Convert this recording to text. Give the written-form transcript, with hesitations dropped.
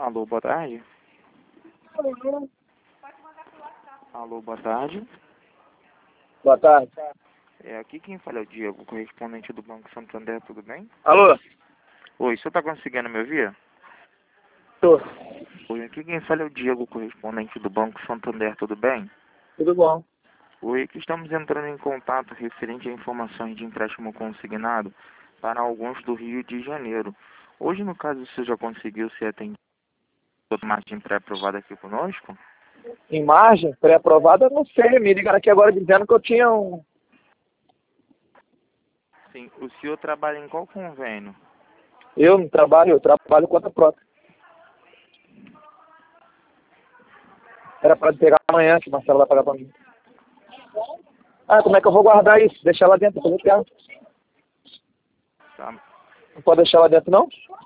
Alô, boa tarde. Alô, boa tarde. Boa tarde. Aqui quem fala é o Diego, correspondente do Banco Santander, tudo bem? Alô? Oi, você tá conseguindo me ouvir? Tô. Oi, aqui quem fala é o Diego, correspondente do Banco Santander, tudo bem? Tudo bom. Oi, aqui estamos entrando em contato referente a informações de empréstimo consignado para alguns do Rio de Janeiro. Hoje, no caso, você já conseguiu ser atendido por margem pré-aprovada aqui conosco? Em margem, pré-aprovada, não sei. Me ligaram aqui agora dizendo que eu tinha um... Sim, o senhor trabalha em qual convênio? Eu não trabalho, eu trabalho conta própria. Era para pegar amanhã, que o Marcelo vai pagar para mim. Ah, como é que eu vou guardar isso? Deixar lá dentro, eu vou pegar. Tá. Não pode deixar lá dentro, não?